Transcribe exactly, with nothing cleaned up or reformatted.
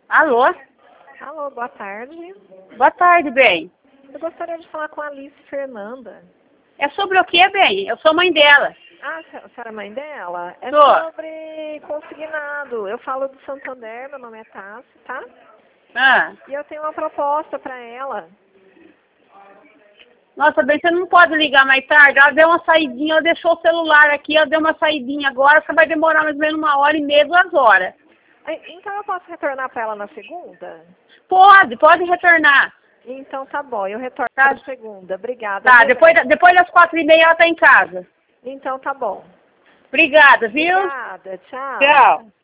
Alô? Alô, boa tarde. Boa tarde, bem. Eu gostaria de falar com a Alice Fernanda. É sobre o que, bem? Eu sou mãe dela. Ah, a senhora é mãe dela? É Sou. sobre consignado. Eu falo do Santander, meu nome é Tassi, tá? Ah. E eu tenho uma proposta para ela. Nossa, bem, você não pode ligar mais tarde. Ela deu uma saidinha, ela deixou o celular aqui, ela deu uma saidinha agora, você vai demorar mais ou menos uma hora e meia, duas horas. Então eu posso retornar para ela na segunda? Pode, pode retornar. Então tá bom, eu retorno Tá. na segunda. Obrigada. Tá, viu, depois, bem? depois das quatro e meia ela tá em casa. Então tá bom. Obrigada, viu? Obrigada, tchau. Tchau.